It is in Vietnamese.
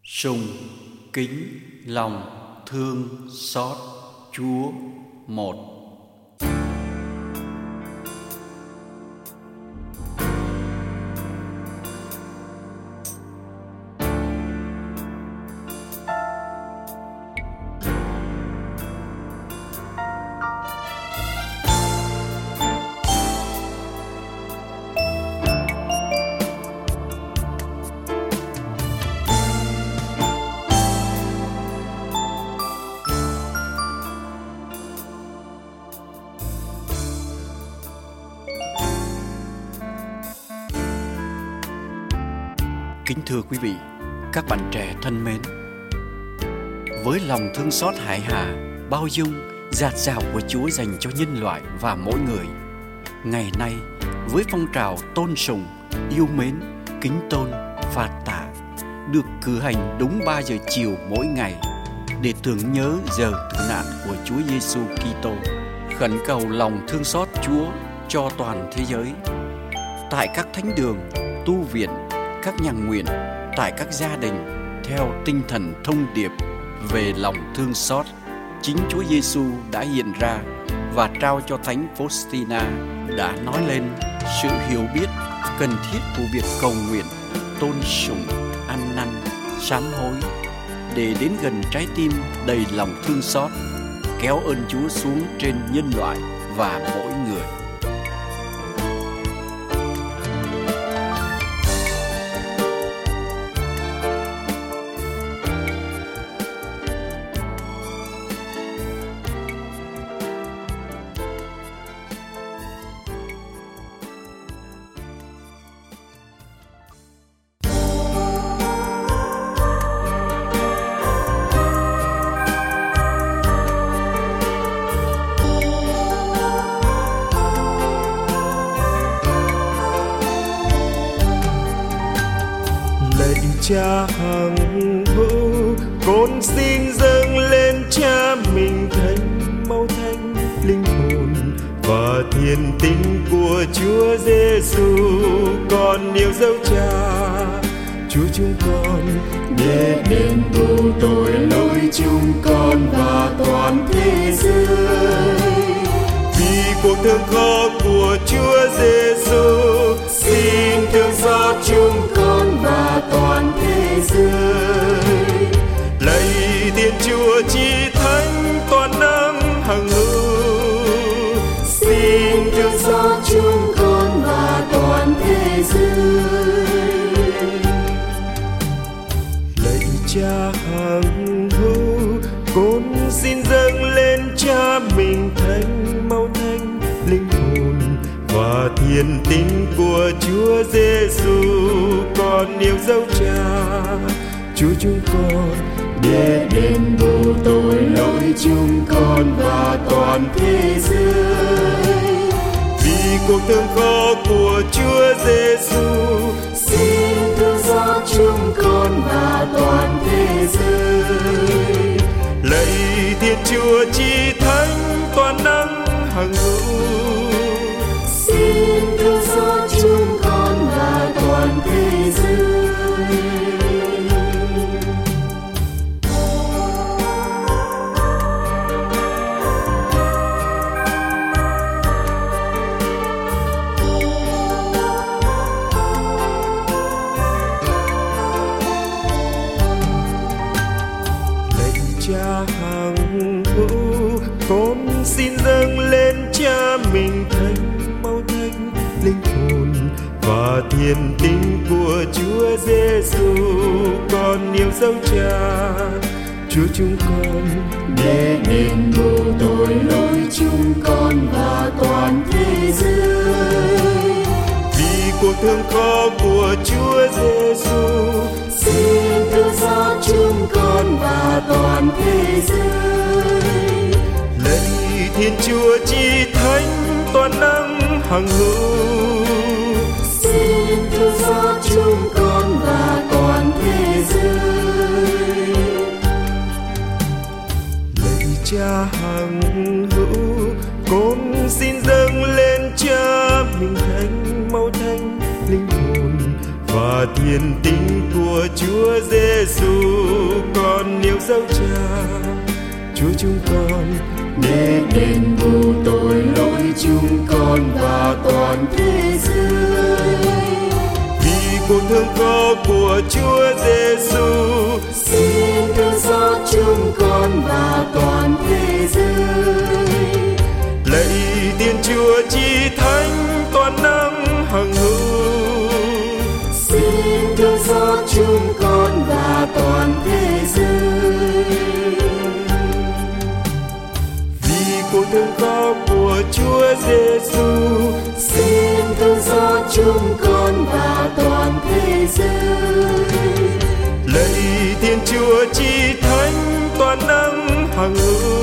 Sùng kính lòng thương xót Chúa một. Kính thưa quý vị, các bạn trẻ thân mến, với lòng thương xót hải hà, bao dung, dạt dào của Chúa dành cho nhân loại và mỗi người, ngày nay với phong trào tôn sùng, yêu mến, kính tôn, phạt tạ được cử hành đúng 3 giờ chiều mỗi ngày để tưởng nhớ giờ tử nạn của Chúa Giêsu Kitô, khẩn cầu lòng thương xót Chúa cho toàn thế giới. Tại các thánh đường, tu viện, các nhà nguyện, tại các gia đình, theo tinh thần thông điệp về lòng thương xót, chính Chúa Giêsu đã hiện ra và trao cho Thánh Faustina đã nói lên sự hiểu biết cần thiết của việc cầu nguyện, tôn sùng, ăn năn, sám hối để đến gần trái tim đầy lòng thương xót, kéo ơn Chúa xuống trên nhân loại và mỗi người. Cha hằng hữu, con xin dâng lên Cha mình thánh máu thánh linh hồn và thiên tính của Chúa Giêsu. Con yêu dấu Cha, Chúa chúng con, để đền bù tội lỗi chúng con và toàn thế giới. Vì cuộc thương khó của Chúa Giêsu, xin thương xót chúng con và toàn thế giới. Lạy Thiên Chúa Chí Thánh toàn năng hằng hữu, xin thương xót chúng con và toàn thế giới. Lạy Cha hằng hữu, con xin dâng lên Cha mình thánh máu thánh linh hồn và thiên tính của Chúa Giêsu. Con yêu dấu Cha, Chúa chúng con, để đền bù tội lỗi chúng con và toàn thế giới. Vì cuộc thương khó của Chúa Giêsu, xin thương xót chúng con và toàn thế giới. Lạy Thiên Chúa Chí Thánh toàn năng hằng hữu, xin thương xót chúng con và toàn thế giới. Lạy Cha hằng hữu, con xin dâng lên Cha mình thánh máu thánh linh hồn và thiên tính của Chúa Giêsu. Con yêu dấu Cha, Chúa chúng con, để đền bù tội lỗi chúng con và toàn thế giới. Vì cuộc thương khó của Chúa Giêsu, xin thương xót chúng con và toàn thế giới. Lạy Thiên Chúa Chí Thánh toàn năng hằng hữu, xin thương xót chúng con và toàn thế giới. Lạy Cha hằng hữu, con xin dâng lên Cha mình thánh máu thánh linh hồn và thiên tính của Chúa Giêsu. dâng cha Chúa chúng con, để đền bù tội lỗi chúng con và toàn thế giới. Vì cuộc thương khó của Chúa Giêsu, xin thương xót chúng con và toàn thế giới. lạy Thiên Chúa Chí Thánh toàn năng hằng hữu, xin thương xót chúng con và toàn thế giới. Vì cuộc thương khó của Chúa Giêsu, xin thương xót chúng con và toàn thế giới. lạy Thiên Chúa Chí Thánh toàn năng hằng hữu,